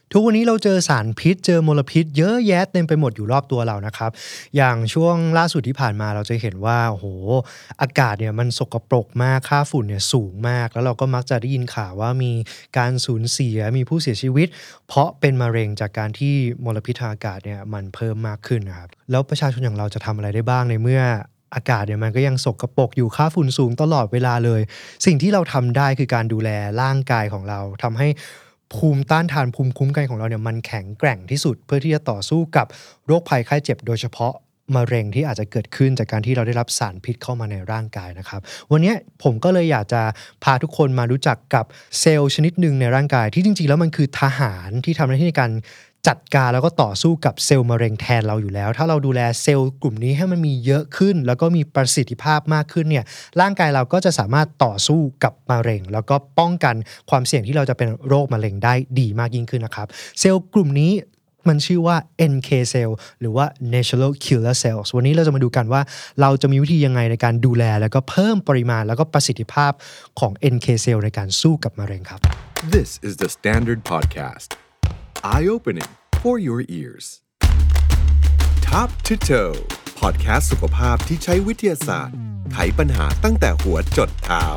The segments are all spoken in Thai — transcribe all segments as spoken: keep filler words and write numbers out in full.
ทุกวันนี้เราเจอสารพิษเจอมลพิษเยอะแยะเต็มไปหมดอยู่รอบตัวเรานะครับอย่างช่วงล่าสุดที่ผ่านมาเราจะเห็นว่าโอ้โหอากาศเนี่ยมันสกปรกมากค่าฝุ่นเนี่ยสูงมากแล้วเราก็มักจะได้ยินข่าวว่ามีการสูญเสียมีผู้เสียชีวิตเพราะเป็นมะเร็งจากการที่มลพิษทางอากาศเนี่ยมันเพิ่มมากขึ้นนะครับแล้วประชาชนอย่างเราจะทำอะไรได้บ้างในเมื่ออากาศเนี่ยมันก็ยังสกปรกอยู่ค่าฝุ่นสูงตลอดเวลาเลยสิ่งที่เราทำได้คือการดูแลร่างกายของเราทำให้ภูมิต้านทานภูมิคุ้มกันของเราเนี่ยมันแข็งแกร่งที่สุดเพื่อที่จะต่อสู้กับโรคภัยไข้เจ็บโดยเฉพาะมะเร็งที่อาจจะเกิดขึ้นจากการที่เราได้รับสารพิษเข้ามาในร่างกายนะครับวันนี้ผมก็เลยอยากจะพาทุกคนมารู้จักกับเซลล์ชนิดหนึ่งในร่างกายที่จริงๆแล้วมันคือทหารที่ทำหน้าที่ในการจัดการแล้วก็ต่อสู้กับเซลล์มะเร็งแทนเราอยู่แล้วถ้าเราดูแลเซลล์กลุ่มนี้ให้มันมีเยอะขึ้นแล้วก็มีประสิทธิภาพมากขึ้นเนี่ยร่างกายเราก็จะสามารถต่อสู้กับมะเร็งแล้วก็ป้องกันความเสี่ยงที่เราจะเป็นโรคมะเร็งได้ดีมากยิ่งขึ้นนะครับเซลล์กลุ่มนี้มันชื่อว่า เอ็น เค cell หรือว่า natural killer cells วันนี้เราจะมาดูกันว่าเราจะมีวิธียังไงในการดูแลแล้วก็เพิ่มปริมาณแล้วก็ประสิทธิภาพของ เอ็น เค cell ในการสู้กับมะเร็งครับ This is the Standard Podcast Eye-opening for your ears Top to Toe Podcast สุขภาพที่ใช้วิทยาศาสตร์ไขปัญหาตั้งแต่หัวจดเท้า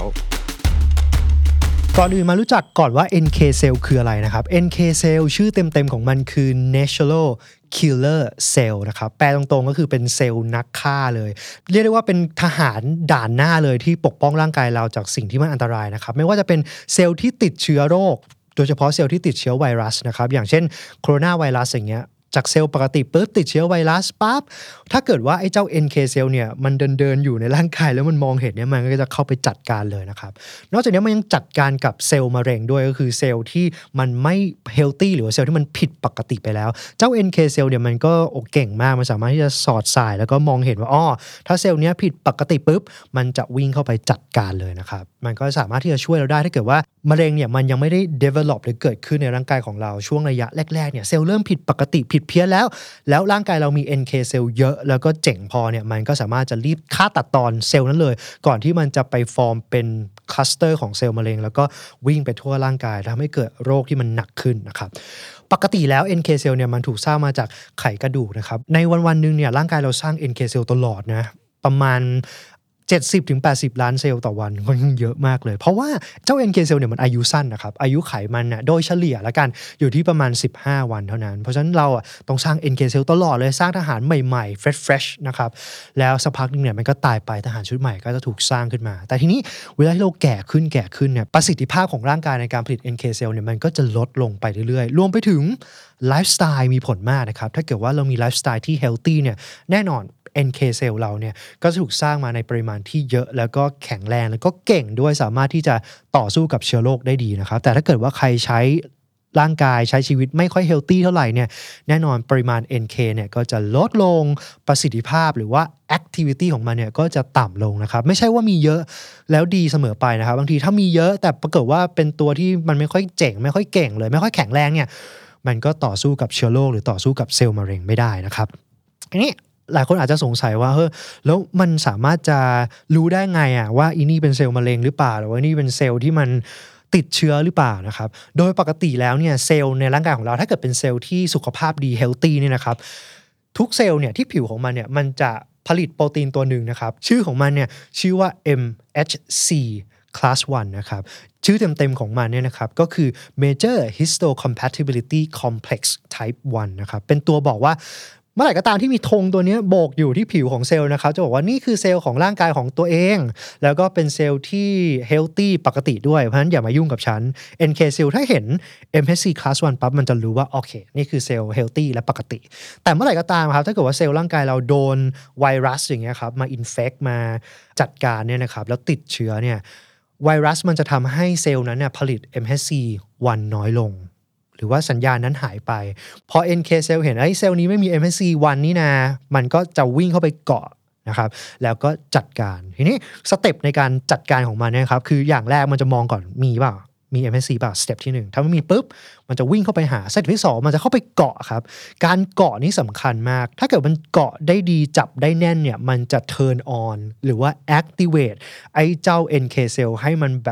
ก่อนอื่นมารู้จักก่อนว่า เอ็น เค cell คืออะไรนะครับ เอ็น เค cell ชื่อเต็มๆของมันคือ natural killer cell นะครับแปลตรงๆก็คือเป็นเซลล์นักฆ่าเลยเรียกได้ว่าเป็นทหารด่านหน้าเลยที่ปกป้องร่างกายเราจากสิ่งที่มันอันตรายนะครับไม่ว่าจะเป็นเซลล์ที่ติดเชื้อโรคโดยเฉพาะเซลล์ที่ติดเชื้อไวรัสนะครับอย่างเช่นโคโรนาไวรัสอย่างเงี้ยจากเซลล์ปกติปุ๊บติดเชื้อไวรัสปั๊บถ้าเกิดว่าไอ้เจ้า เอ็น เค cell เนี่ยมันเดินๆอยู่ในร่างกายแล้วมันมองเห็นเนี่ยมันก็จะเข้าไปจัดการเลยนะครับนอกจากนี้มันยังจัดการกับเซลล์มะเร็งด้วยก็คือเซลล์ที่มันไม่เฮลตี้หรือว่าเซลล์ที่มันผิดปกติไปแล้วเจ้า เอ็น เค cell เนี่ยมันก็โอเก่งมากมันสามารถที่จะสอดสายแล้วก็มองเห็นว่าอ้อถ้าเซลล์เนี้ยผิดปกติปุ๊บมันจะวิ่งเข้าไปจัดการเลยนะครับมันก็สามารถที่จะช่วยเราได้ถ้าเกิดว่ามะเร็งเนี่ยมันยังไม่ได้ develop หรือเกิดขึ้นในร่างกายของเราช่วงระยะแรกๆเนี่ยเซลล์เริ่มผิดปกติผิดเพี้ยนแล้วแล้วร่างกายเรามี เอ็น เค cell เยอะแล้วก็เจ๋งพอเนี่ยมันก็สามารถจะรีบฆ่าตัดตอนเซลล์นั้นเลยก่อนที่มันจะไปฟอร์มเป็นคลัสเตอร์ของเซลล์มะเร็งแล้วก็วิ่งไปทั่วร่างกายทำให้เกิดโรคที่มันหนักขึ้นนะครับปกติแล้ว เอ็น เค cell เนี่ยมันถูกสร้างมาจากไขกระดูกนะครับในวันๆนึงเนี่ยร่างกายเราสร้าง เอ็น เค cell ตลอดนะประมาณเจ็ดสิบถึงแปดสิบล้านเซลล์ต่อวันค่อนข้างเยอะมากเลยเพราะว่าเจ้า เอ็น เค cell เนี่ยมันอายุสั้นนะครับอายุไขมันน่ะโดยเฉลี่ยแล้วกันอยู่ที่ประมาณสิบห้าวันเท่านั้นเพราะฉะนั้นเราอ่ะต้องสร้าง เอ็น เค cell ตลอดเลยสร้างทหารใหม่ๆ freshๆ นะครับแล้วสักพักนึงเนี่ยมันก็ตายไปทหารชุดใหม่ก็จะถูกสร้างขึ้นมาแต่ทีนี้เวลาที่เราแก่ขึ้นแก่ขึ้นเนี่ยประสิทธิภาพของร่างกายในการผลิต เอ็น เค cell เนี่ยมันก็จะลดลงไปเรื่อยๆรวมไปถึงไลฟ์สไตล์มีผลมากนะครับถ้าเกิดว่าเรามีไลฟ์สไตล์ที่ healthy เนี่ยแน่นอน เอ็น เค cell เราเนี่ยก็จะถูกสร้างมาในปริมาณที่เยอะแล้วก็แข็งแรงแล้วก็เก่งด้วยสามารถที่จะต่อสู้กับเชื้อโรคได้ดีนะครับแต่ถ้าเกิดว่าใครใช้ร่างกายใช้ชีวิตไม่ค่อยเฮลตี้เท่าไหร่เนี่ยแน่นอนปริมาณ เอ็น เค เนี่ยก็จะลดลงประสิทธิภาพหรือว่า activity ของมันเนี่ยก็จะต่ำลงนะครับไม่ใช่ว่ามีเยอะแล้วดีเสมอไปนะครับบางทีถ้ามีเยอะแต่ปรากฏว่าเป็นตัวที่มันไม่ค่อยเจ๋งไม่ค่อยเก่งเลยไม่ค่อยแข็งแรงเนี่ยมันก็ต่อสู้กับเชื้อโรคหรือต่อสู้กับเซลล์มะเร็งไม่ได้นะครับทีนี้หลายคนอาจจะสงสัยว่าเฮ้ยแล้วมันสามารถจะรู้ได้ไงอะว่าอีนี่เป็นเซลล์มะเร็งหรือเปล่าหรือว่านี่เป็นเซลล์ที่มันติดเชื้อหรือเปล่านะครับโดยปกติแล้วเนี่ยเซลล์ในร่างกายของเราถ้าเกิดเป็นเซลล์ที่สุขภาพดีเฮลตี้เนี่ยนะครับทุกเซลล์เนี่ยที่ผิวของมันเนี่ยมันจะผลิตโปรตีนตัวหนึ่งนะครับชื่อของมันเนี่ยชื่อว่า เอ็ม เอช ซี class วันนะครับชื่อเต็มๆของมันเนี่ยนะครับก็คือ Major Histocompatibility Complex Type วันนะครับเป็นตัวบอกว่าเมื่อไหร่ก็ตามที่มีธงตัวนี้โบกอยู่ที่ผิวของเซลล์นะครับจะบอกว่านี่คือเซลล์ของร่างกายของตัวเองแล้วก็เป็นเซลล์ที่เฮลตี้ปกติด้วยเพราะฉะนั้นอย่ามายุ่งกับฉัน เอ็น เค cell ถ้าเห็น เอ็ม เอช ซี class วันปั๊บมันจะรู้ว่าโอเคนี่คือเซลล์เฮลตี้และปกติแต่เมื่อไหร่ก็ตามครับถ้าเกิดว่าเซลล์ร่างกายเราโดนไวรัสอย่างเงี้ยครับมาอินเฟคมาจัดการเนี่ยนะครับแล้วติดเชื้อเนี่ยไวรัสมันจะทำให้เซลล์นั้นเนี่ยผลิต เอ็ม เอช ซี วันน้อยลงหรือว่าสัญญาณนั้นหายไปพอ เอ็น เค cell เห็นไอ้เซลล์นี้ไม่มี เอ็ม เอช ซี วันนี่นะมันก็จะวิ่งเข้าไปเกาะนะครับแล้วก็จัดการทีนี้สเต็ปในการจัดการของมันเนี่ยครับคืออย่างแรกมันจะมองก่อนมีเปล่ามี เอ็ม เอช ซี เปล่าสเต็ปที่หนึ่งถ้าไม่มีปุ๊บมันจะวิ่งเข้าไปหาสเต็ปที่สองมันจะเข้าไปเกาะครับการเกาะนี่สำคัญมากถ้าเกิดมันเกาะได้ดีจับได้แน่นเนี่ยมันจะ turn on หรือว่า activate ไอ้เจ้า เอ็น เค cell ให้มันแบบ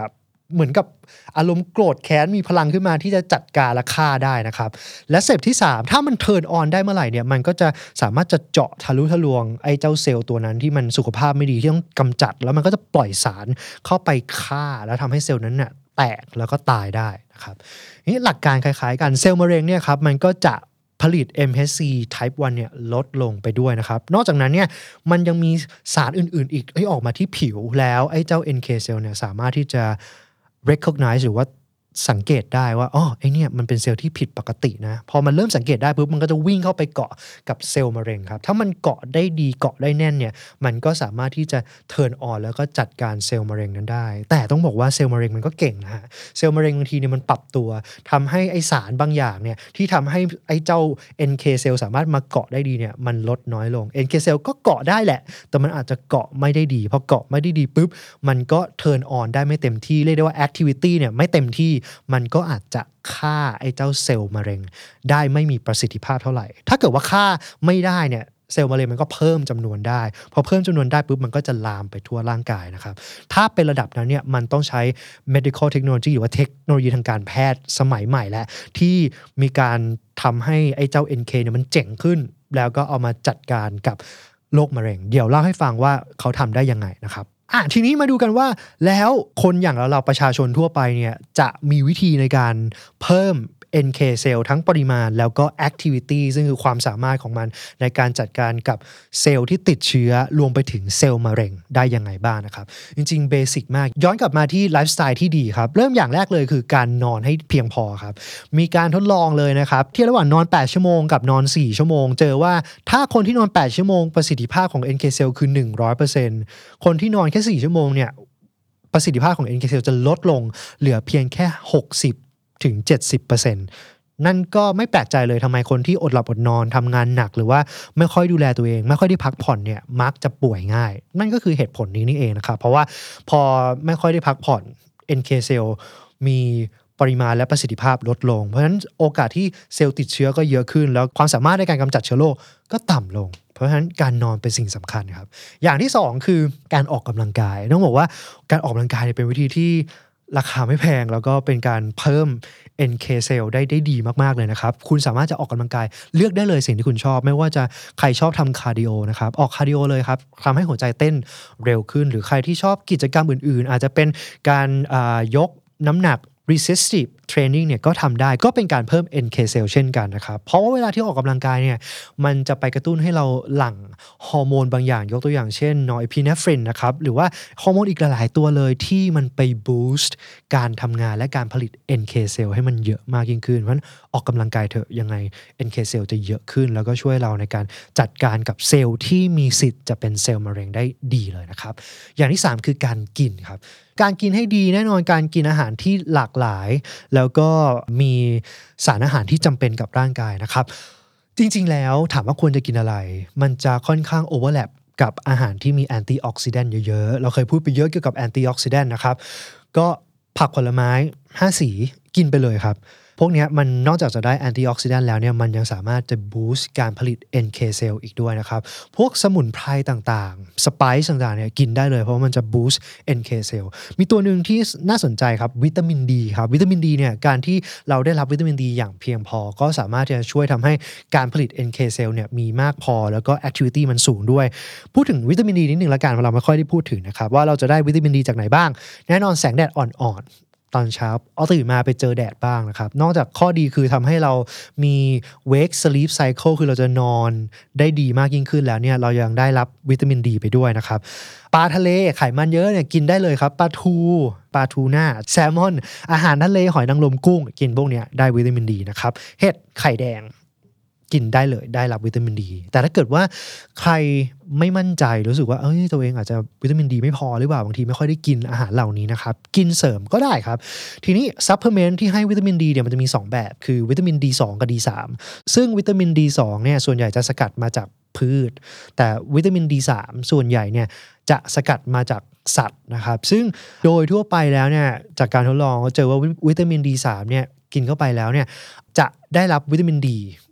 เหมือนกับอารมณ์โกรธแค้นมีพลังขึ้นมาที่จะจัดการและฆ่าได้นะครับและสเต็ปที่สามถ้ามันเทิร์นออนได้เมื่อไหร่เนี่ยมันก็จะสามารถจะเจาะทะลุทะลวงไอ้เจ้าเซลล์ตัวนั้นที่มันสุขภาพไม่ดีที่ต้องกำจัดแล้วมันก็จะปล่อยสารเข้าไปฆ่าแล้วทำให้เซลล์นั้นน่ะแตกแล้วก็ตายได้นะครับนี่หลักการคล้ายๆกันเซลล์มะเร็งเนี่ยครับมันก็จะผลิต เอ็ม เอช ซี Type วันเนี่ยลดลงไปด้วยนะครับนอกจากนั้นเนี่ยมันยังมีสารอื่นๆอีกที่ออกมาที่ผิวแล้วไอ้เจ้า เอ็น เค cell เนี่ยสามารถที่จะ recognize หรือว่าสังเกตได้ว่าอ๋อไอเนี่ยมันเป็นเซลล์ที่ผิดปกตินะพอมันเริ่มสังเกตได้ปุ๊บมันก็จะวิ่งเข้าไปเกาะกับเซลล์มะเร็งครับถ้ามันเกาะได้ดีเกาะได้แน่นเนี่ยมันก็สามารถที่จะเทิร์นออนแล้วก็จัดการเซลล์มะเร็งนั้นได้แต่ต้องบอกว่าเซลล์มะเร็งมันก็เก่งนะฮะเซลล์มะเร็งบางทีเนี่ยมันปรับตัวทำให้ไอสารบางอย่างเนี่ยที่ทำให้ไอเจ้า เอ็น เค cell สามารถมาเกาะได้ดีเนี่ยมันลดน้อยลง เอ็น เค cell ก็เกาะได้แหละแต่มันอาจจะเกาะไม่ได้ดีพอเกาะไม่ได้ดีปุ๊บมันก็เทิร์นออนได้ไม่เต็มที่เรียกได้ว่า activity เนี่ยไม่เต็มที่มันก็อาจจะฆ่าไอ้เจ้าเซลล์มะเร็งได้ไม่มีประสิทธิภาพเท่าไหร่ถ้าเกิดว่าฆ่าไม่ได้เนี่ยเซลล์มะเร็งมันก็เพิ่มจำนวนได้พอเพิ่มจำนวนได้ปุ๊บมันก็จะลามไปทั่วร่างกายนะครับถ้าเป็นระดับนั้นเนี่ยมันต้องใช้ medical technology หรือว่าเทคโนโลยีทางการแพทย์สมัยใหม่แล้วที่มีการทำให้ไอ้เจ้า เอ็น เค เนี่ยมันเจ๋งขึ้นแล้วก็เอามาจัดการกับโรคมะเร็งเดี๋ยวเล่าให้ฟังว่าเขาทำได้ยังไงนะครับอ่ะทีนี้มาดูกันว่าแล้วคนอย่างเราเราประชาชนทั่วไปเนี่ยจะมีวิธีในการเพิ่ม เอ็น เค cell ทั้งปริมาณแล้วก็ activity ซึ่งคือความสามารถของมันในการจัดการกับเซลล์ที่ติดเชื้อรวมไปถึงเซลล์มะเร็งได้ยังไงบ้างนะครับจริงๆเบสิกมากย้อนกลับมาที่ไลฟ์สไตล์ที่ดีครับเริ่มอย่างแรกเลยคือการนอนให้เพียงพอครับมีการทดลองเลยนะครับที่ระหว่างนอนแปดชั่วโมงกับนอนสี่ชั่วโมงเจอว่าถ้าคนที่นอนแปดชั่วโมงประสิทธิภาพของ เอ็น เค cell คือ หนึ่งร้อยเปอร์เซ็นต์ คนที่นอนแค่สี่ชั่วโมงเนี่ยประสิทธิภาพของ เอ็น เค cell จะลดลงเหลือเพียงแค่ หกสิบถึงเจ็ดสิบเปอร์เซ็นต์ นั่นก็ไม่แปลกใจเลยทำไมคนที่อดหลับอดนอนทำงานหนักหรือว่าไม่ค่อยดูแลตัวเองไม่ค่อยได้พักผ่อนเนี่ยมักจะป่วยง่ายนั่นก็คือเหตุผลนี้นี่เองนะครับเพราะว่าพอไม่ค่อยได้พักผ่อน เอ็น เค cell มีปริมาณและประสิทธิภาพลดลงเพราะฉะนั้นโอกาสที่เซลล์ติดเชื้อก็เยอะขึ้นแล้วความสามารถในการกำจัดเชื้อโรคก็ต่ำลงเพราะฉะนั้นการนอนเป็นสิ่งสำคัญครับอย่างที่สองคือการออกกำลังกายต้องบอกว่าการออกกำลังกายเป็นวิธีที่ราคาไม่แพงแล้วก็เป็นการเพิ่ม เอ็น เค cell ได้ได้ดีมากๆเลยนะครับคุณสามารถจะออกกำลังกายเลือกได้เลยสิ่งที่คุณชอบไม่ว่าจะใครชอบทำคาร์ดิโอนะครับออกคาร์ดิโอเลยครับทำให้หัวใจเต้นเร็วขึ้นหรือใครที่ชอบกิจกรรมอื่นๆอาจจะเป็นการยกน้ำหนักresistive training เนี่ยก็ทำได้ก็เป็นการเพิ่ม เอ็น เค cell เช่นกันนะครับเพราะว่าเวลาที่ออกกำลังกายเนี่ยมันจะไปกระตุ้นให้เราหลั่งฮอร์โมนบางอย่างยกตัวอย่างเช่นนอร์เอพิเนฟรินนะครับหรือว่าฮอร์โมนอีกหลายๆตัวเลยที่มันไปบูสต์การทำงานและการผลิต เอ็น เค cell ให้มันเยอะมากยิ่งขึ้นเพราะฉะนั้นออกกำลังกายเถอะยังไง เอ็น เค cell จะเยอะขึ้นแล้วก็ช่วยเราในการจัดการกับเซลล์ที่มีสิทธิ์จะเป็นเซลล์มะเร็งได้ดีเลยนะครับอย่างที่สามคือการกินครับการกินให้ดีแน่นอนการกินอาหารที่หลากหลายแล้วก็มีสารอาหารที่จำเป็นกับร่างกายนะครับจริงๆแล้วถามว่าควรจะกินอะไรมันจะค่อนข้างโอเวอร์แลปกับอาหารที่มีแอนตี้ออกซิแดนต์เยอะๆเราเคยพูดไปเยอะเกี่ยวกับแอนตี้ออกซิแดนต์นะครับก็ผักผลไม้ห้าสีกินไปเลยครับพวกนี้มันนอกจากจะได้แอนตี้ออกซิแดนต์แล้วเนี่ยมันยังสามารถจะบูสต์การผลิต เอ็น เค cell อีกด้วยนะครับพวกสมุนไพรต่างๆสไปซ์ต่างๆเนี่ยกินได้เลยเพราะมันจะบูสต์ เอ็น เค cell มีตัวหนึ่งที่น่าสนใจครับวิตามินดีครับวิตามินดีเนี่ยการที่เราได้รับวิตามินดีอย่างเพียงพอก็สามารถจะช่วยทำให้การผลิต เอ็น เค cell เนี่ยมีมากพอแล้วก็ activity มันสูงด้วยพูดถึงวิตามินดีนิดนึงละกันเราไม่ค่อยได้พูดถึงนะครับว่าเราจะได้วิตามินดีจากไหนบ้างแน่นอนแสงแดดอ่อนๆตอนเช้าเอาตื่นมาไปเจอแดดบ้างนะครับนอกจากข้อดีคือทำให้เรามี wake sleep cycle คือเราจะนอนได้ดีมากยิ่งขึ้นแล้วเนี่ยเรายังได้รับวิตามินดีไปด้วยนะครับปลาทะเลไขมันเยอะเนี่ยกินได้เลยครับปลาทูปลาทูน่าแซลมอนอาหารทะเลหอยนางรมกุ้งกินพวกเนี้ยได้วิตามินดีนะครับเห็ดไข่แดงกินได้เลยได้รับวิตามินดีแต่ถ้าเกิดว่าใครไม่มั่นใจรู้สึกว่าเอ้ยตัวเองอาจจะวิตามินดีไม่พอหรือเปล่าบางทีไม่ค่อยได้กินอาหารเหล่านี้นะครับกินเสริมก็ได้ครับทีนี้ซัพพลีเมนต์ที่ให้วิตามินดีเนี่ยมันจะมีสองแบบคือวิตามิน ดี สอง กับ ดี สาม ซึ่งวิตามิน ดี สอง เนี่ยส่วนใหญ่จะสกัดมาจากพืชแต่วิตามิน ดี สาม ส่วนใหญ่เนี่ยจะสกัดมาจากสัตว์นะครับซึ่งโดยทั่วไปแล้วเนี่ยจากการทดลองก็เจอว่าวิตามิน ดี สาม เนี่ยกินเข้าไปแล้วเนี่ยจะได้รับวิตามินดี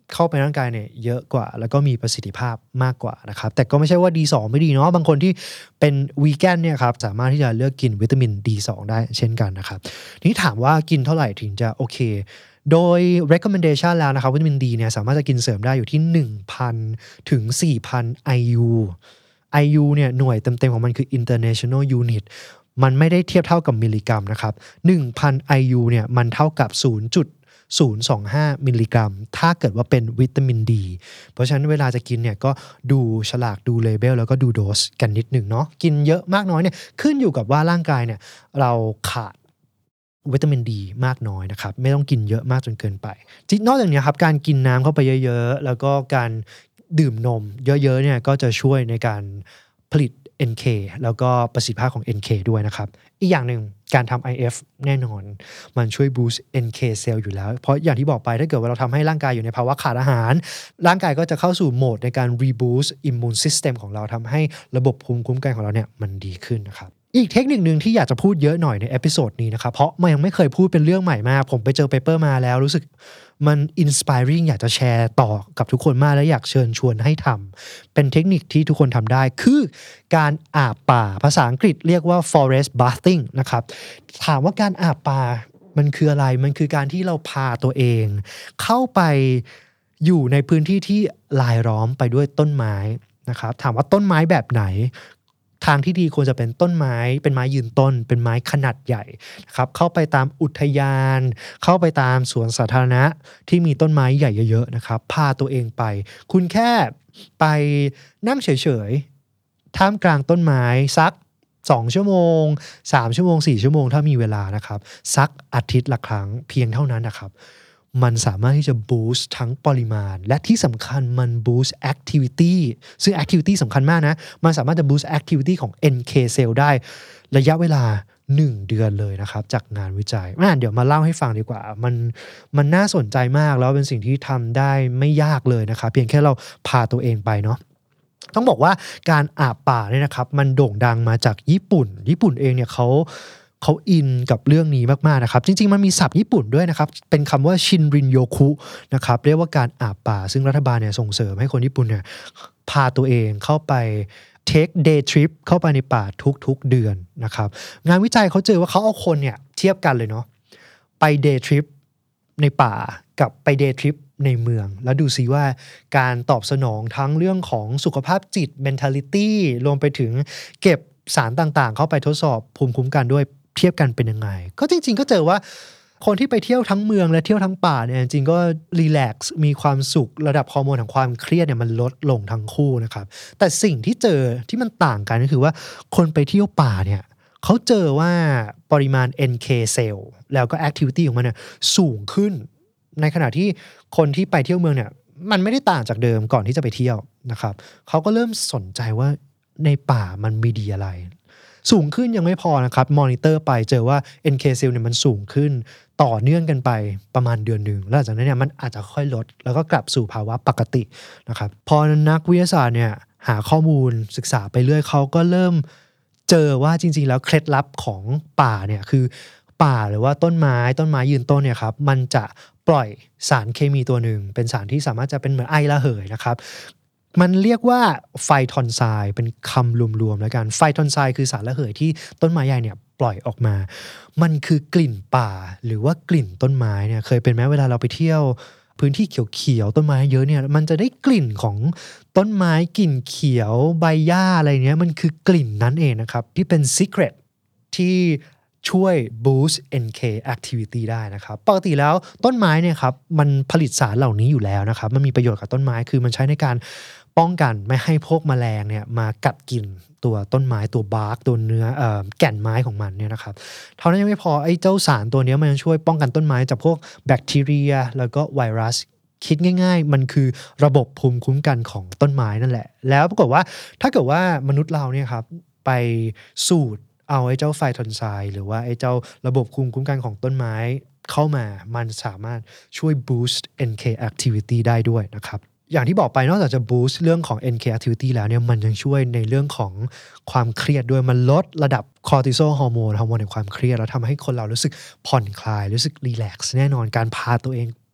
เข้าไปในร่างกายเนี่ยเยอะกว่าแล้วก็มีประสิทธิภาพมากกว่านะครับแต่ก็ไม่ใช่ว่า ดี สอง ไม่ดีเนาะบางคนที่เป็นวีแกนเนี่ยครับสามารถที่จะเลือกกินวิตามิน ดี สอง ได้เช่นกันนะครับทีนี้ถามว่ากินเท่าไหร่ถึงจะโอเคโดย recommendation แล้วนะครับวิตามิน D เนี่ยสามารถจะกินเสริมได้อยู่ที่ หนึ่งพัน ถึง สี่พัน ไอ ยู ไอ ยู เนี่ยหน่วยเต็มๆของมันคือ international unit มันไม่ได้เทียบเท่ากับมิลลิกรัมนะครับ หนึ่งพัน ไอ ยู เนี่ยมันเท่ากับ ศูนย์จุดศูนย์สองห้า มิลลิกรัมถ้าเกิดว่าเป็นวิตามิน D เพราะฉะนั้นเวลาจะกินเนี่ยก็ดูฉลากดูเลเบลแล้วก็ดูโดสกันนิดหนึ่งเนาะกินเยอะมากน้อยเนี่ยขึ้นอยู่กับว่าร่างกายเนี่ยเราขาดวิตามิน D มากน้อยนะครับไม่ต้องกินเยอะมากจนเกินไปนอกจากนี้ครับการกินน้ำเข้าไปเยอะๆแล้วก็การดื่มนมเยอะๆเนี่ยก็จะช่วยในการผลิต เอ็น เค แล้วก็ประสิทธิภาพของ เอ็น เค ด้วยนะครับอีกอย่างหนึ่งการทำ ไอ เอฟ แน่นอนมันช่วย boost เอ็น เค cell อยู่แล้วเพราะอย่างที่บอกไปถ้าเกิดว่าเราทำให้ร่างกายอยู่ในภาวะขาดอาหารร่างกายก็จะเข้าสู่โหมดในการ reboost immune system ของเราทำให้ระบบภูมิคุ้มกันของเราเนี่ยมันดีขึ้นนะครับอีกเทคนิคนึงที่อยากจะพูดเยอะหน่อยในเอพิโซดนี้นะครับเพราะมันยังไม่เคยพูดเป็นเรื่องใหม่มากผมไปเจอเปเปอร์มาแล้วรู้สึกมัน inspiring อยากจะแชร์ต่อกับทุกคนมากและอยากเชิญชวนให้ทำเป็นเทคนิคที่ทุกคนทำได้คือการอาบป่าภาษาอังกฤษเรียกว่า forest bathing นะครับถามว่าการอาบป่ามันคืออะไรมันคือการที่เราพาตัวเองเข้าไปอยู่ในพื้นที่ที่รายล้อมไปด้วยต้นไม้นะครับถามว่าต้นไม้แบบไหนทางที่ดีควรจะเป็นต้นไม้เป็นไม้ยืนต้นเป็นไม้ขนาดใหญ่นะครับเข้าไปตามอุทยานเข้าไปตามสวนสาธารณะที่มีต้นไม้ใหญ่เยอะๆนะครับพาตัวเองไปคุณแค่ไปนั่งเฉยๆท่ามกลางต้นไม้สักสองชั่วโมงสามชั่วโมงสี่ชั่วโมงถ้ามีเวลานะครับสักอาทิตย์ละครั้งเพียงเท่านั้นนะครับมันสามารถที่จะ boost ทั้งปริมาณและที่สำคัญมัน boost activity ซึ่ง activity สำคัญมากนะมันสามารถจะ boost activity ของ เอ็น เค cell ได้ระยะเวลาหนึ่งเดือนเลยนะครับจากงานวิจัยเดี๋ยวมาเล่าให้ฟังดีกว่ามันมันน่าสนใจมากแล้วเป็นสิ่งที่ทำได้ไม่ยากเลยนะครับเพียงแค่เราพาตัวเองไปเนาะต้องบอกว่าการอาบป่าเนี่ยนะครับมันโด่งดังมาจากญี่ปุ่นญี่ปุ่นเองเนี่ยเขาเขาอินกับเรื่องนี้มากๆนะครับจริงๆมันมีศัพท์ญี่ปุ่นด้วยนะครับเป็นคำว่าชินรินโยคุนะครับเรียกว่าการอาบป่าซึ่งรัฐบาลเนี่ยส่งเสริมให้คนญี่ปุ่นเนี่ยพาตัวเองเข้าไป take day trip เข้าไปในป่าทุกๆเดือนนะครับงานวิจัยเขาเจอว่าเขาเอาคนเนี่ยเทียบกันเลยเนาะไป day trip ในป่ากับไป day trip ในเมืองแล้วดูซิว่าการตอบสนองทั้งเรื่องของสุขภาพจิต mentality รวมไปถึงเก็บสารต่างๆเข้าไปทดสอบภูมิคุ้มกันด้วยเทียบกันเป็นยังไงก็จริงๆก็เจอว่าคนที่ไปเที่ยวทั้งเมืองและเที่ยวทั้งป่าเนี่ยจริงๆก็รีแลกซ์มีความสุขระดับฮอร์โมนของความเครียดเนี่ยมันลดลงทั้งคู่นะครับแต่สิ่งที่เจอที่มันต่างกันก็คือว่าคนไปเที่ยวป่าเนี่ยเขาเจอว่าปริมาณ เอ็น เค cell แล้วก็ activity ของมันเนี่ยสูงขึ้นในขณะที่คนที่ไปเที่ยวเมืองเนี่ยมันไม่ได้ต่างจากเดิมก่อนที่จะไปเที่ยวนะครับเขาก็เริ่มสนใจว่าในป่ามันมีดีอะไรสูงขึ้นยังไม่พอนะครับมอนิเตอร์ไปเจอว่า เอ็น เค cell เนี่ยมันสูงขึ้นต่อเนื่องกันไปประมาณเดือนหนึ่งแล้วหลังจากนั้นเนี่ยมันอาจจะค่อยลดแล้วก็กลับสู่ภาวะปกตินะครับพอนักวิทยาศาสตร์เนี่ยหาข้อมูลศึกษาไปเรื่อยเขาก็เริ่มเจอว่าจริงๆแล้วเคล็ดลับของป่าเนี่ยคือป่าหรือว่าต้นไม้ต้นไม้ยืนต้นเนี่ยครับมันจะปล่อยสารเคมีตัวหนึ่งเป็นสารที่สามารถจะเป็นเหมือนไอระเหยนะครับมันเรียกว่าไฟทอนไซด์เป็นคำรวมๆแล้วกันไฟทอนไซด์คือสารระเหยที่ต้นไม้ใหญ่เนี่ยปล่อยออกมามันคือกลิ่นป่าหรือว่ากลิ่นต้นไม้เนี่ยเคยเป็นไหมเวลาเราไปเที่ยวพื้นที่เขียวๆต้นไม้เยอะเนี่ยมันจะได้กลิ่นของต้นไม้กลิ่นเขียวใบหญ้าอะไรเนี้ยมันคือกลิ่นนั้นเองนะครับที่เป็น secret ที่ช่วย boost เอ็น เค activity ได้นะครับปกติแล้วต้นไม้เนี่ยครับมันผลิตสารเหล่านี้อยู่แล้วนะครับมันมีประโยชน์กับต้นไม้คือมันใช้ในการป้องกันไม่ให้พวกแมลงเนี่ยมากัดกินตัวต้นไม้ตัวบาร์กตัวเนื้อเอ่อแก่นไม้ของมันเนี่ยนะครับเท่านั้นยังไม่พอไอ้เจ้าสารตัวนี้มันช่วยป้องกันต้นไม้จากพวกแบคทีเรียแล้วก็ไวรัสคิดง่ายๆมันคือระบบภูมิคุ้มกันของต้นไม้นั่นแหละแล้วปรากฏว่าถ้าเกิดว่ามนุษย์เราเนี่ยครับไปสูดเอาไอ้เจ้าไฟทอนไซด์หรือว่าไอ้เจ้าระบบภูมิคุ้มกันของต้นไม้เข้ามามันสามารถช่วย boost เอ็น เค activity ได้ด้วยนะครับอย่างที่บอกไปนอกจากจะ boost เรื่องของ เอ็น เค activity แล้วเนี่ยมันยังช่วยในเรื่องของความเครียดด้วยมันลดระดับคอร์ติซอลฮอร์โมนฮอร์โมนแห่งความเครียดแล้วทำให้คนเรารู้สึกผ่อนคลายรู้สึกรีแลกซ์แน่นอนการพาตัวเอง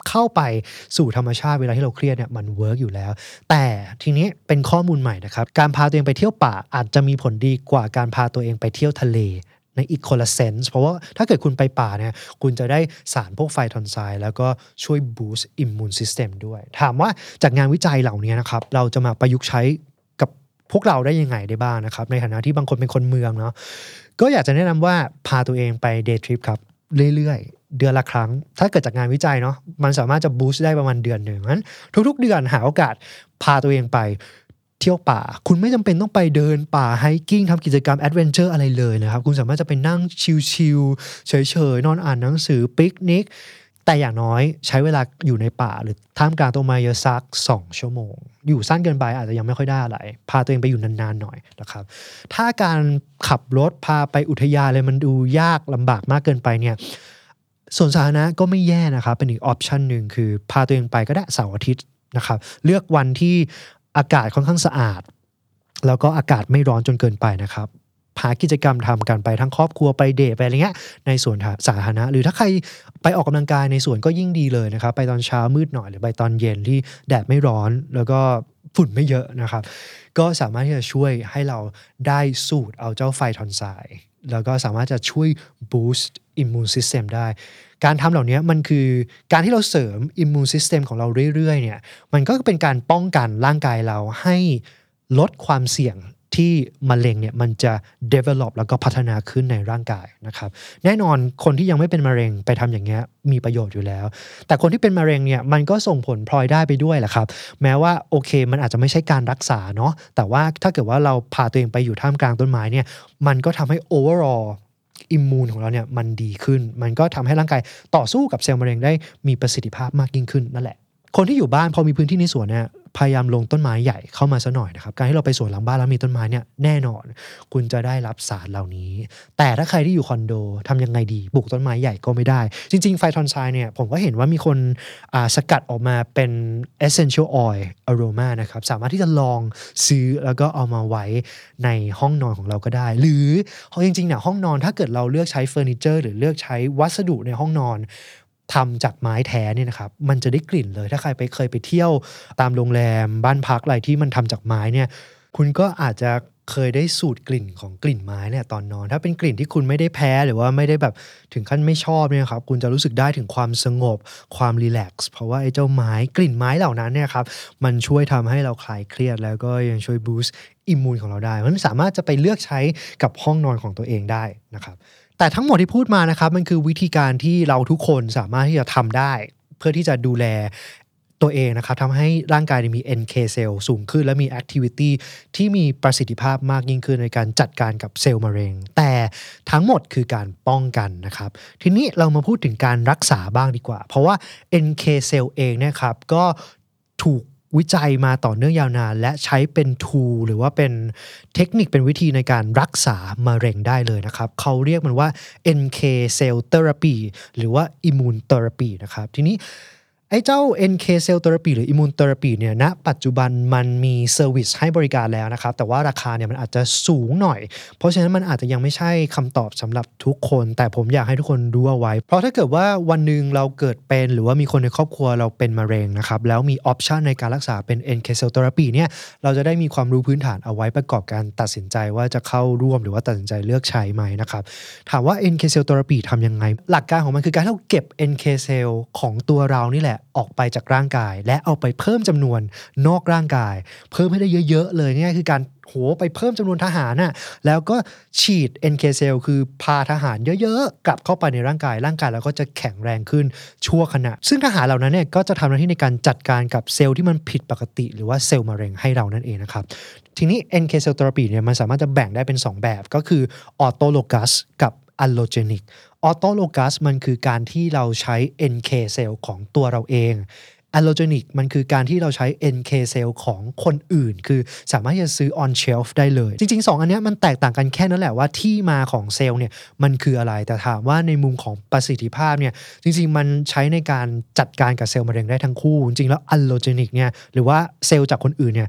เข้าไปสู่ธรรมชาติเวลาที่เราเครียดเนี่ยมันเวิร์กอยู่แล้วแต่ทีนี้เป็นข้อมูลใหม่นะครับการพาตัวเองไปเที่ยวป่าอาจจะมีผลดีกว่าการพาตัวเองไปเที่ยวทะเลในอีกคนละเซนส์เพราะว่าถ้าเกิดคุณไปป่าเนี่ยคุณจะได้สารพวกไฟทอนไซด์แล้วก็ช่วยบูสต์อิมมูนซิสเต็มด้วยถามว่าจากงานวิจัยเหล่านี้นะครับเราจะมาประยุกต์ใช้กับพวกเราได้ยังไงได้บ้างนะครับในฐานะที่บางคนเป็นคนเมืองเนาะก็อยากจะแนะนำว่าพาตัวเองไปเดย์ทริปครับเรื่อยๆเดือนละครั้งถ้าเกิดจากงานวิจัยเนาะมันสามารถจะบูสต์ได้ประมาณเดือนหนึ่งงั้นทุกๆเดือนหาโอกาสพาตัวเองไปเที่ยวป่าคุณไม่จำเป็นต้องไปเดินป่าไฮกิ้งทำกิจกรรมแอดเวนเจอร์อะไรเลยนะครับคุณสามารถจะไปนั่งชิลๆเฉยๆนอนอ่านหนังสือปิกนิกแต่อย่างน้อยใช้เวลาอยู่ในป่าหรือท่ามกลางต้นไม้เยอะสักสองชั่วโมงอยู่สั้นเกินไปอาจจะยังไม่ค่อยได้อะไรพาตัวเองไปอยู่นานๆหน่อยนะครับถ้าการขับรถพาไปอุทยานเลยมันดูยากลำบากมากเกินไปเนี่ยสวนสาธารณะก็ไม่แย่นะครับเป็นอีกออปชันหนึ่งคือพาตัวเองไปก็ได้เสาร์อาทิตย์นะครับเลือกวันที่อากาศค่อนข้างสะอาดแล้วก็อากาศไม่ร้อนจนเกินไปนะครับหากิจกรรมทำกันไปทั้งครอบครัวไปเดทไปอะไรเงี้ยในสวนสาธารณะหรือถ้าใครไปออกกำลังกายในสวนก็ยิ่งดีเลยนะครับไปตอนเช้ามืดหน่อยหรือไปตอนเย็นที่แดดไม่ร้อนแล้วก็ฝุ่นไม่เยอะนะครับก็สามารถที่จะช่วยให้เราได้สูดเอาเจ้าไฟทอนไซด์แล้วก็สามารถจะช่วย boost immune system ได้การทำเหล่านี้มันคือการที่เราเสริม immune system ของเราเรื่อยๆเนี่ยมันก็เป็นการป้องกันร่างกายเราให้ลดความเสี่ยงที่มะเร็งเนี่ยมันจะ develop แล้วก็พัฒนาขึ้นในร่างกายนะครับแน่นอนคนที่ยังไม่เป็นมะเร็งไปทำอย่างเงี้ยมีประโยชน์อยู่แล้วแต่คนที่เป็นมะเร็งเนี่ยมันก็ส่งผลพลอยได้ไปด้วยแหละครับแม้ว่าโอเคมันอาจจะไม่ใช่การรักษาเนาะแต่ว่าถ้าเกิดว่าเราพาตัวเองไปอยู่ท่ามกลางต้นไม้เนี่ยมันก็ทำให้ overall อิมมูนของเราเนี่ยมันดีขึ้นมันก็ทำให้ร่างกายต่อสู้กับเซลล์มะเร็งได้มีประสิทธิภาพมากยิ่งขึ้นนั่นแหละคนที่อยู่บ้านพอมีพื้นที่ในสวนเนี่ยพยายามลงต้นไม้ใหญ่เข้ามาซะหน่อยนะครับการที่เราไปสวนหลังบ้านแล้วมีต้นไม้เนี่ยแน่นอนคุณจะได้รับสารเหล่านี้แต่ถ้าใครที่อยู่คอนโดทำยังไงดีปลูกต้นไม้ใหญ่ก็ไม่ได้จริงๆไฟทอนไซด์เนี่ยผมก็เห็นว่ามีคนอ่าสกัดออกมาเป็น essential oil aroma นะครับสามารถที่จะลองซื้อแล้วก็เอามาไว้ในห้องนอนของเราก็ได้หรือจริงๆเนี่ยห้องนอนถ้าเกิดเราเลือกใช้เฟอร์นิเจอร์หรือเลือกใช้วัสดุในห้องนอนทำจากไม้แท้เนี่ยนะครับมันจะได้กลิ่นเลยถ้าใครไปเคยไปเที่ยวตามโรงแรมบ้านพักอะไรที่มันทำจากไม้เนี่ยคุณก็อาจจะเคยได้สูตรกลิ่นของกลิ่นไม้เนี่ยตอนนอนถ้าเป็นกลิ่นที่คุณไม่ได้แพ้หรือว่าไม่ได้แบบถึงขั้นไม่ชอบเนี่ยครับคุณจะรู้สึกได้ถึงความสงบความรีแลกซ์เพราะว่าไอ้เจ้าไม้กลิ่นไม้เหล่านั้นเนี่ยครับมันช่วยทำให้เราคลายเครียดแล้วก็ยังช่วยบูสต์อิมมูนของเราได้มันสามารถจะไปเลือกใช้กับห้องนอนของตัวเองได้นะครับแต่ทั้งหมดที่พูดมานะครับมันคือวิธีการที่เราทุกคนสามารถที่จะทำได้เพื่อที่จะดูแลตัวเองนะครับทำให้ร่างกายมี เอ็น เค เซลล์สูงขึ้นและมี activity ที่มีประสิทธิภาพมากยิ่งขึ้นในการจัดการกับเซลล์มะเร็งแต่ทั้งหมดคือการป้องกันนะครับทีนี้เรามาพูดถึงการรักษาบ้างดีกว่าเพราะว่า เอ็น เค เซลล์เองนะครับก็ถูกวิจัยมาต่อเนื่องยาวนานและใช้เป็น tool หรือว่าเป็นเทคนิคเป็นวิธีในการรักษามะเร็งได้เลยนะครับเขาเรียกมันว่า เอ็น เค Cell Therapy หรือว่า Immune Therapy นะครับทีนี้ไอ้เจ้า เอ็น เค Cell Therapy หรือ Immune Therapy เนี่ยณปัจจุบันมันมีเซอร์วิสให้บริการแล้วนะครับแต่ว่าราคาเนี่ยมันอาจจะสูงหน่อยเพราะฉะนั้นมันอาจจะยังไม่ใช่คำตอบสำหรับทุกคนแต่ผมอยากให้ทุกคนรู้เอาไว้เพราะถ้าเกิดว่าวันหนึ่งเราเกิดเป็นหรือว่ามีคนในครอบครัวเราเป็นมะเร็งนะครับแล้วมีออปชันในการรักษาเป็น เอ็น เค Cell Therapy เนี่ยเราจะได้มีความรู้พื้นฐานเอาไว้ประกอบการตัดสินใจว่าจะเข้าร่วมหรือว่าตัดสินใจเลือกใช้ไหมนะครับถามว่า เอ็น เค Cell Therapy ทำยังไงหลักการของมันคือการที่เราเก็บ เอ็น เค Cell ของตัวเรานี่แหละออกไปจากร่างกายและเอาไปเพิ่มจำนวนนอกร่างกายเพิ่มให้ได้เยอะๆเลยนี่คือการโหไปเพิ่มจำนวนทหารน่ะแล้วก็ฉีด เอ็น เค Cell คือพาทหารเยอะๆกลับเข้าไปในร่างกายร่างกายเราก็จะแข็งแรงขึ้นชั่วขณะซึ่งทหารเหล่านั้นเนี่ยก็จะทำหน้าที่ในการจัดการกับเซลล์ที่มันผิดปกติหรือว่าเซลล์มะเร็งให้เรานั่นเองนะครับทีนี้ เอ็น เค Cell Therapy เนี่ยมันสามารถจะแบ่งได้เป็นสองแบบก็คือ Autologous กับ Allogenic Autologous มันคือการที่เราใช้ เอ็น เค Cell ของตัวเราเองAllogenic มันคือการที่เราใช้ เอ็น เค Cell ของคนอื่นคือสามารถจะซื้อ on shelf ได้เลยจริงๆสองอันนี้มันแตกต่างกันแค่นั้นแหละว่าที่มาของเซลล์เนี่ยมันคืออะไรแต่ถามว่าในมุมของประสิทธิภาพเนี่ยจริงๆมันใช้ในการจัดการกับเซลล์มะเร็งได้ทั้งคู่จริงๆแล้ว Allogenic เนี่ยหรือว่าเซลล์จากคนอื่นเนี่ย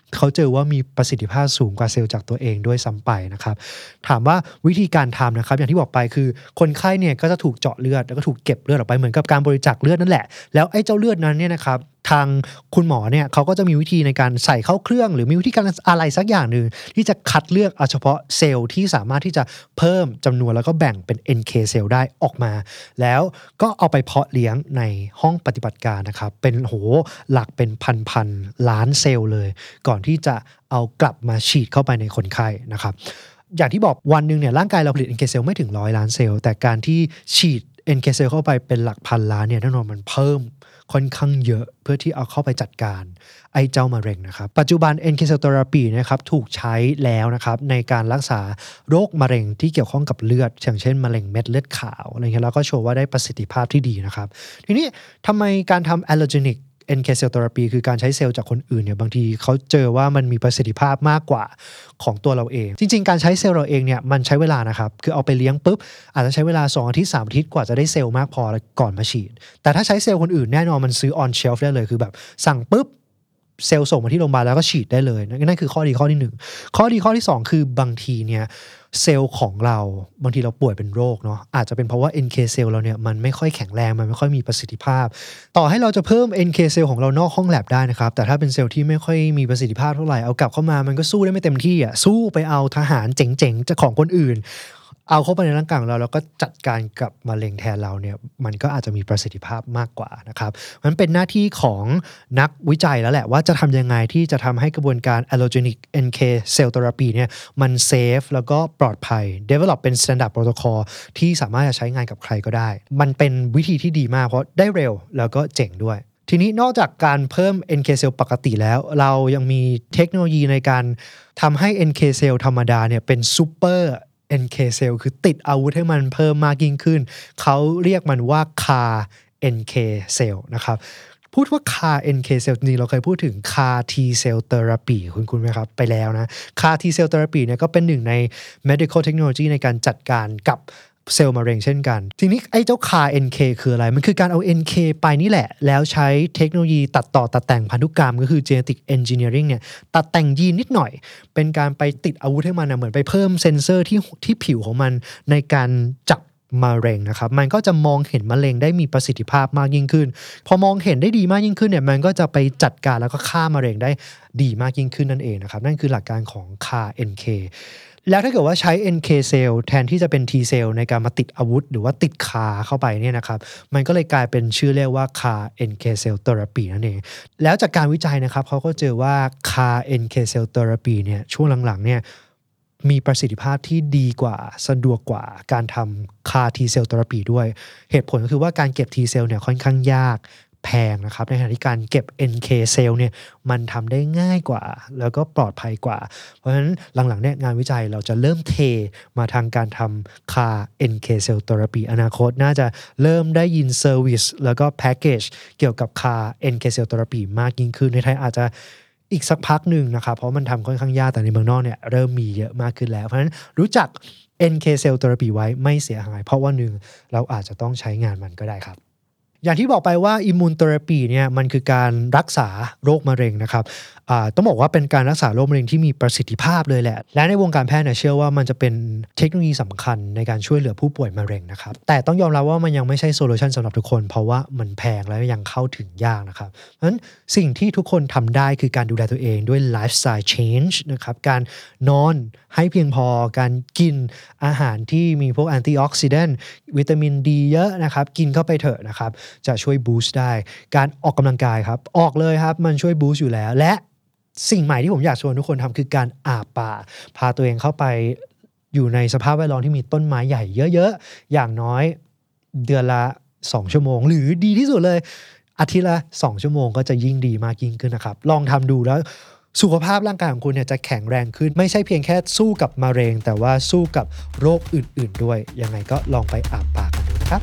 เขาเจอว่ามีประสิทธิภาพสูงกว่าเซลล์จากตัวเองด้วยซ้ำไปนะครับถามว่าวิธีการทำนะครับอย่างที่บอกไปคือคนไข้เนี่ยก็จะถูกเจาะเลือดแล้วก็ถูกเก็บเลือดออกไปเหมือนกับการบริจาคเลือดนั่นแหละแล้วไอ้เจ้าเลือดนั้นเนี่ยนะครับทางคุณหมอเนี่ยเขาก็จะมีวิธีในการใส่เข้าเครื่องหรือมีวิธีการอะไรสักอย่างหนึ่งที่จะคัดเลือกเอาเฉพาะเซลล์ที่สามารถที่จะเพิ่มจำนวนแล้วก็แบ่งเป็น เอ็น เค เซลล์ได้ออกมาแล้วก็เอาไปเพาะเลี้ยงในห้องปฏิบัติการนะครับเป็นโหหลักเป็นพันๆล้านเซลล์เลยก่อนที่จะเอากลับมาฉีดเข้าไปในคนไข้นะครับอย่างที่บอกวันนึงเนี่ยร่างกายเราผลิต เอ็น เค เซลล์ไม่ถึงร้อยล้านเซลล์แต่การที่ฉีด เอ็น เค เซลล์เข้าไปเป็นหลักพันล้านเนี่ยแน่นอนมันเพิ่มค่อนข้างเยอะเพื่อที่เอาเข้าไปจัดการไอ้เจ้ามะเร็งนะครับปัจจุบัน เอ็น เค Cell Therapy นะครับถูกใช้แล้วนะครับในการรักษาโรคมะเร็งที่เกี่ยวข้องกับเลือดอย่างเช่นมะเร็งเม็ดเลือดขาวอะไรเงี้ยแล้วก็โชว์ว่าได้ประสิทธิภาพที่ดีนะครับทีนี้ทำไมการทำ Allogenic เอ็น เค Cell Therapy คือการใช้เซลล์จากคนอื่นเนี่ยบางทีเขาเจอว่ามันมีประสิทธิภาพมากกว่าของตัวเราเองจริงๆการใช้เซลล์เราเองเนี่ยมันใช้เวลานะครับคือเอาไปเลี้ยงปุ๊บอาจจะใช้เวลาสองอาทิตย์สามอาทิตย์กว่าจะได้เซลล์มากพอก่อนมาฉีดแต่ถ้าใช้เซลล์คนอื่นแน่นอนมันซื้อ on shelf ได้เลยคือแบบสั่งปุ๊บเซลล์ส่งมาที่โรงพยาบาลแล้วก็ฉีดได้เลยนั่นคือข้อดีข้อที่หนึ่งข้อดีข้อที่สองคือบางทีเนี่ยเซลล์ของเราบางทีเราป่วยเป็นโรคเนาะอาจจะเป็นเพราะว่า เอ็น เค เซลล์เราเนี่ยมันไม่ค่อยแข็งแรงมันไม่ค่อยมีประสิทธิภาพต่อให้เราจะเพิ่ม เอ็น เค เซลล์ของเรานอกห้องแลบได้นะครับแต่ถ้าเป็นเซลล์ที่ไม่ค่อยมีประสิทธิภาพเท่าไหร่เอากลับเข้ามามันก็สู้ได้ไม่เต็มที่อ่ะสู้ไปเอาทหารเจ๋งๆจากของคนอื่นเอาเข้าไปในร่างกายของเราแล้วก็จัดการกับมะเร็งแทนเราเนี่ยมันก็อาจจะมีประสิทธิภาพมากกว่านะครับมันเป็นหน้าที่ของนักวิจัยแล้วแหละว่าจะทำยังไงที่จะทำให้กระบวนการ Allogenic เอ็น เค Cell Therapy เนี่ยมันเซฟแล้วก็ปลอดภัย develop เป็น standard protocol ที่สามารถจะใช้งานกับใครก็ได้มันเป็นวิธีที่ดีมากเพราะได้เร็วแล้วก็เจ๋งด้วยทีนี้นอกจากการเพิ่ม เอ็น เค Cell ปกติแล้วเรายังมีเทคโนโลยีในการทำให้ เอ็น เค Cell ธรรมดาเนี่ยเป็น superเอ็น เค Cell คือติดอาวุธให้มันเพิ่มมากยิ่งขึ้นเขาเรียกมันว่า ซี เอ อาร์ เอ็น เค Cell นะครับพูดว่า ซี เอ อาร์ เอ็น เค Cell จริงๆเราเคยพูดถึง ซี เอ อาร์ T Cell Therapy คุณคุณไหมครับไปแล้วนะ ซี เอ อาร์ T Cell Therapy เนี่ยก็เป็นหนึ่งใน medical technology ในการจัดการกับเซลล์มะเร็งเช่นกันทีนี้ไอ้เจ้า ซี เอ อาร์ เอ็น เค คืออะไรมันคือการเอา เอ็น เค ไปนี่แหละแล้วใช้เทคโนโลยีตัดต่อตัดแต่งพันธุกรรมก็คือ genetic engineering เนี่ยตัดแต่งยีนนิดหน่อยเป็นการไปติดอาวุธให้มันนะเหมือนไปเพิ่มเซ็นเซอร์ที่ที่ผิวของมันในการจับมะเร็งนะครับมันก็จะมองเห็นมะเร็งได้มีประสิทธิภาพมากยิ่งขึ้นพอมองเห็นได้ดีมากยิ่งขึ้นเนี่ยมันก็จะไปจัดการแล้วก็ฆ่ามะเร็งได้ดีมากยิ่งขึ้นนั่นเองนะครับนั่นคือหลักการของ ซี เอ อาร์ เอ็น เคแล้วถ้าเกิดว่าใช้ เอ็น เค Cell แทนที่จะเป็น T Cell ในการมาติดอาวุธหรือว่าติดคาเข้าไปเนี่ยนะครับมันก็เลยกลายเป็นชื่อเรียกว่า ซี เอ อาร์ เอ็น เค Cell Therapy นั่นเองแล้วจากการวิจัยนะครับเขาก็เจอว่า ซี เอ อาร์ เอ็น เค Cell Therapy เนี่ยช่วงหลังๆเนี่ยมีประสิทธิภาพที่ดีกว่าสะดวกกว่าการทำ ซี เอ อาร์ T Cell Therapy ด้วยเหตุผลก็คือว่าการเก็บ T Cell เนี่ยค่อนข้างยากแพงนะครับในขณะที่การเก็บ เอ็น เค Cell เนี่ยมันทำได้ง่ายกว่าแล้วก็ปลอดภัยกว่าเพราะฉะนั้นหลังๆเนี่ยงานวิจัยเราจะเริ่มเทมาทางการทำ ซี เอ อาร์ เอ็น เค Cell Therapy อนาคตน่าจะเริ่มได้ยิน Service แล้วก็ Package เกี่ยวกับ ซี เอ อาร์ เอ็น เค Cell Therapy มากยิ่งขึ้นในไทยอาจจะอีกสักพักหนึ่งนะครับเพราะมันทำค่อนข้างยากแต่ในเมืองนอกเนี่ยเริ่มมีเยอะมากขึ้นแล้วเพราะฉะนั้นรู้จัก เอ็น เค Cell Therapy ไว้ไม่เสียหายเพราะว่าหนึ่งเราอาจจะต้องใช้งานมันก็ได้ครับอย่างที่บอกไปว่าอิมมูนเทอราปีเนี่ยมันคือการรักษาโรคมะเร็งนะครับต้องบอกว่าเป็นการรักษาโรคมะเร็งที่มีประสิทธิภาพเลยแหละและในวงการแพทย์เนี่ยเชื่อว่ามันจะเป็นเทคโนโลยีสำคัญในการช่วยเหลือผู้ป่วยมะเร็งนะครับแต่ต้องยอมรับว่ามันยังไม่ใช่โซลูชันสำหรับทุกคนเพราะว่ามันแพงและยังเข้าถึงยากนะครับเพราะฉะนั้นสิ่งที่ทุกคนทำได้คือการดูแลตัวเองด้วยไลฟ์สไตล์เชนจ์นะครับการนอนให้เพียงพอการกินอาหารที่มีพวกแอนตี้ออกซิแดนต์วิตามินดีเยอะนะครับกินเข้าไปเถอะนะครับจะช่วยบูสต์ได้การออกกำลังกายครับออกเลยครับมันช่วยบูสต์อยู่แล้วและสิ่งใหม่ที่ผมอยากชวนทุกคนทำคือการอาบป่าพาตัวเองเข้าไปอยู่ในสภาพแวดล้อมที่มีต้นไม้ใหญ่เยอะๆอย่างน้อยเดือนละสองชั่วโมงหรือดีที่สุดเลยอาทิตย์ละสองชั่วโมงก็จะยิ่งดีมากยิ่งขึ้นนะครับลองทำดูแล้วสุขภาพร่างกายของคุณเนี่ยจะแข็งแรงขึ้นไม่ใช่เพียงแค่สู้กับมะเร็งแต่ว่าสู้กับโรคอื่นๆด้วยยังไงก็ลองไปอาบป่ากันดูนะครับ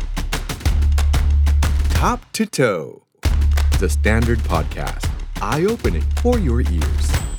Top to Toe The Standard Podcast Eye Opening for Your Ears